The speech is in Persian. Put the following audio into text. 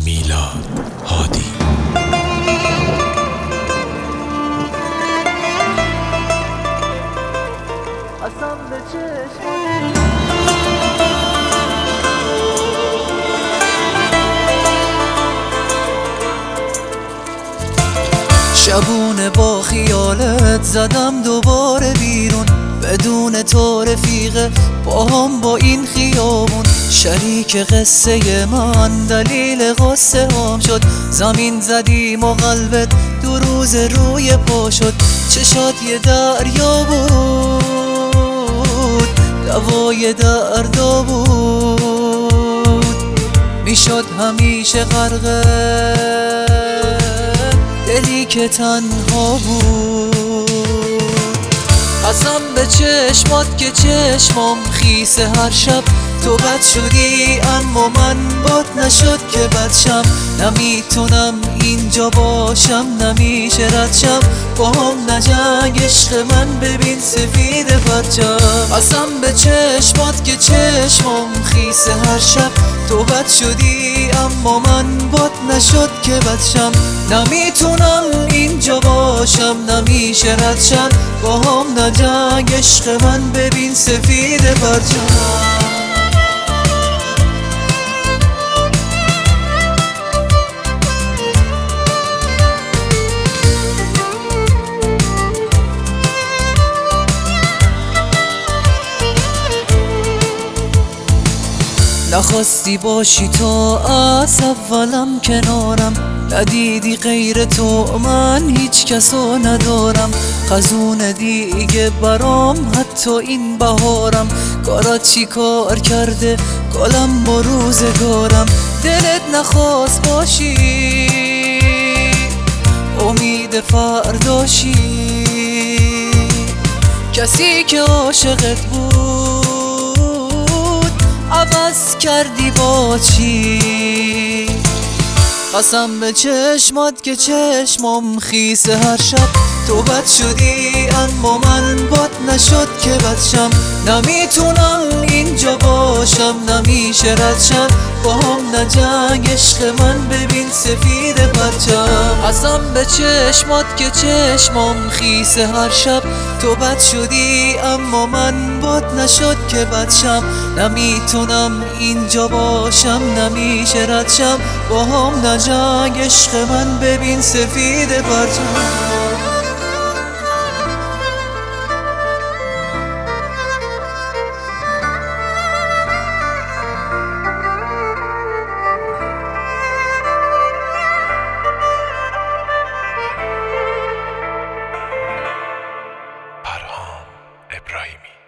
میلاد هادی. شبونه با خیالت زدم دوباره بیرون، بدون تو رفیقه باهم با این خیابون. شریک قصه من دلیل غصه هم شد، زمین زدیم و قلبت 2 روز روی پا شد. چشات یه دریا بود، دوای دردا بود، میشد همیشه غرقه دلی که تنها بود. قسم به چشمات که چشمام خیسه هر شب. تو بد شدی اما من بد نشد که بد شم. نمیتونم اینجا باشم، نمیشه رد شم. با هم نجنگ عشق من، ببین سفید پرچم. قسم به چشمات که چشمام خیسه هر شب. تو بد شدی اما من بد نشد که بد شم. نمیتونم اینجا باشم، نمیشه رد شم. با هم نجنگ عشق من، ببین سفید پرچم. نخواستی باشی تو از اولم کنارم، ندیدی غیر تو من هیچ کسو ندارم. خزون دیگه برام حتی این بهارم. کارات چی کار کرده گلم با روزگارم. دلت نخواست باشی امید فرداشی، کسی که عاشقت بود عوض کردی با چی؟ قسم به چشمات که چشمام خیسه هر شب. تو بد شدی اما من بد نشد که بد شم. نمیتونم اینجا باشم، نمیشه رد شم. با هم نجنگ عشق من، ببین سفید پرچم. قسم به چشمات که چشمام خیسه هر شب. تو بد شدی اما من بد نشد که بد شم. نمیتونم اینجا باشم، نمیشه رد شم. با هم نجنگ عشق من، ببین سفید پرچم. پرهام ابراهیمی.